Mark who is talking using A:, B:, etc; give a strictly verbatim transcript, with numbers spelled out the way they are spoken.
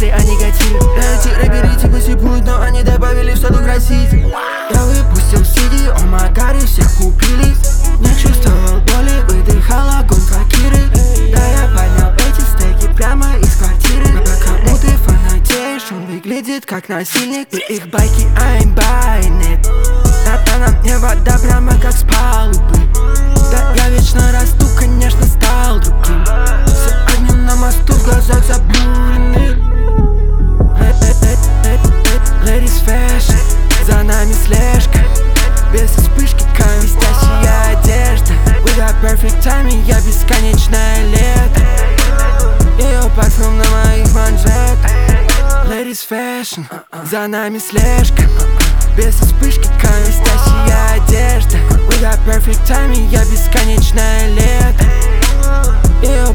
A: мысли о негативе. Эти рэперы типа сипут, но они добавили в соду краситель. Я выпустил си ди, о магаре, всех купили. Не чувствовал боли, выдыхал огонь факиры. Да я поднял эти стейки прямо из квартиры. Кому ты фанатеешь, он выглядит как насильник. И их байки, I'm buying it. Да на мне вода прямо как с палубы. Да я вечно расту, конечно, стал другим. Все огни на мосту, в глазах заблюрены. Ladies fashion, за нами слежка. Без вспышки камень, блестящая одежда. We got perfect timing, я бесконечное лето. Ее парфюм на моих манжетах. Ladies fashion, за нами слежка. Без вспышки камень, блестящая одежда. We got perfect timing, я бесконечное лето. Ее